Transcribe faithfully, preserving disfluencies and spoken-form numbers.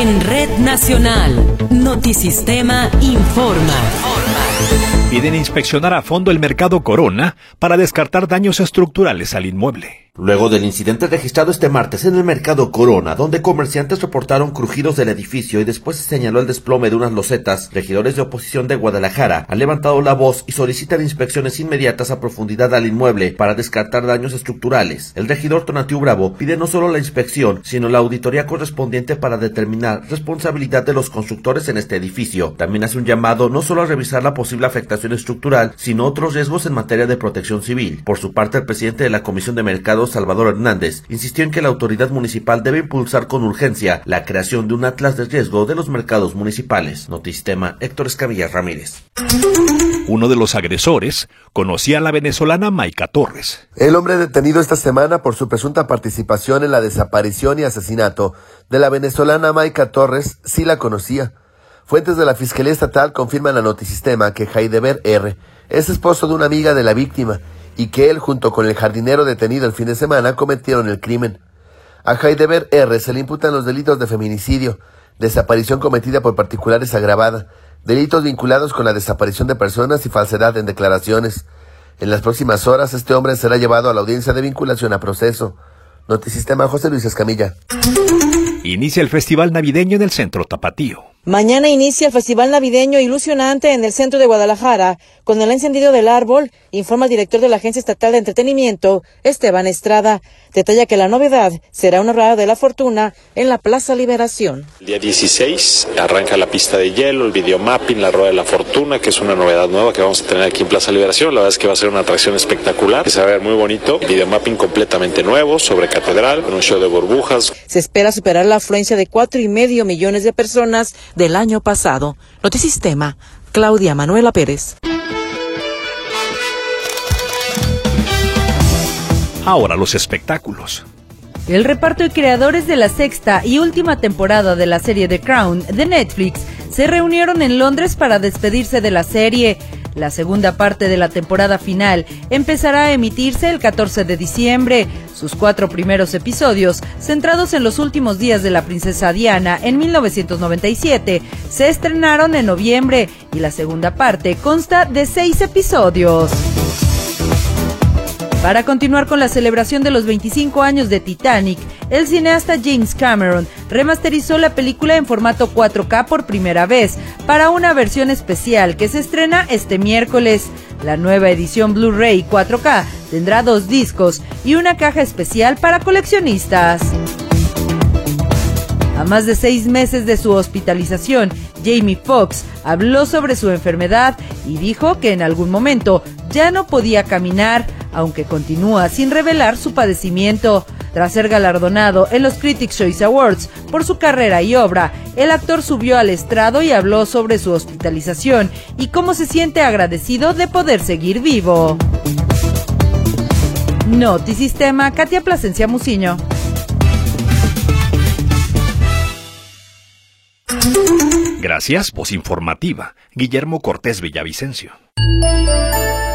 En Red Nacional, Notisistema informa. Piden inspeccionar a fondo el mercado Corona para descartar daños estructurales al inmueble. Luego del incidente registrado este martes en el mercado Corona, donde comerciantes reportaron crujidos del edificio y después se señaló el desplome de unas losetas, regidores de oposición de Guadalajara han levantado la voz y solicitan inspecciones inmediatas a profundidad al inmueble para descartar daños estructurales. El regidor Tonatiu Bravo pide no solo la inspección, sino la auditoría correspondiente para determinar responsabilidad de los constructores en este edificio. También hace un llamado no solo a revisar la posible afectación estructural, sino otros riesgos en materia de protección civil. Por su parte, el presidente de la Comisión de Mercados, Salvador Hernández, insistió en que la autoridad municipal debe impulsar con urgencia la creación de un atlas de riesgo de los mercados municipales. Notisistema, Héctor Escamilla Ramírez. Uno de los agresores conocía a la venezolana Mayca Torres. El hombre detenido esta semana por su presunta participación en la desaparición y asesinato de la venezolana Mayca Torres sí la conocía. Fuentes de la Fiscalía Estatal confirman a Notisistema que Heidever R. es esposo de una amiga de la víctima y que él, junto con el jardinero detenido el fin de semana, cometieron el crimen. A Heidever R. se le imputan los delitos de feminicidio, desaparición cometida por particulares agravada, delitos vinculados con la desaparición de personas y falsedad en declaraciones. En las próximas horas, este hombre será llevado a la audiencia de vinculación a proceso. Notisistema, José Luis Escamilla. Inicia el festival navideño en el centro Tapatío. Mañana inicia el Festival Navideño Ilusionante en el centro de Guadalajara, con el encendido del árbol, informa el director de la Agencia Estatal de Entretenimiento, Esteban Estrada. Detalla que la novedad será una rueda de la fortuna en la Plaza Liberación. El día dieciséis arranca la pista de hielo, el videomapping, la rueda de la fortuna, que es una novedad nueva que vamos a tener aquí en Plaza Liberación. La verdad es que va a ser una atracción espectacular, que se va a ver muy bonito. Videomapping completamente nuevo sobre Catedral, con un show de burbujas. Se espera superar la afluencia de cuatro y medio millones de personas del año pasado. Notisistema, Claudia Manuela Pérez. Ahora los espectáculos. El reparto y creadores de la sexta y última temporada de la serie The Crown de Netflix se reunieron en Londres para despedirse de la serie. La segunda parte de la temporada final empezará a emitirse el catorce de diciembre. Sus cuatro primeros episodios, centrados en los últimos días de la princesa Diana en mil novecientos noventa y siete, se estrenaron en noviembre y la segunda parte consta de seis episodios. Para continuar con la celebración de los veinticinco años de Titanic, el cineasta James Cameron remasterizó la película en formato cuatro K por primera vez para una versión especial que se estrena este miércoles. La nueva edición Blu-ray cuatro K tendrá dos discos y una caja especial para coleccionistas. A más de seis meses de su hospitalización, Jamie Foxx habló sobre su enfermedad y dijo que en algún momento ya no podía caminar, aunque continúa sin revelar su padecimiento. Tras ser galardonado en los Critics' Choice Awards por su carrera y obra, el actor subió al estrado y habló sobre su hospitalización y cómo se siente agradecido de poder seguir vivo. Notisistema, Katia Plasencia Muciño. Gracias, voz informativa, Guillermo Cortés Villavicencio.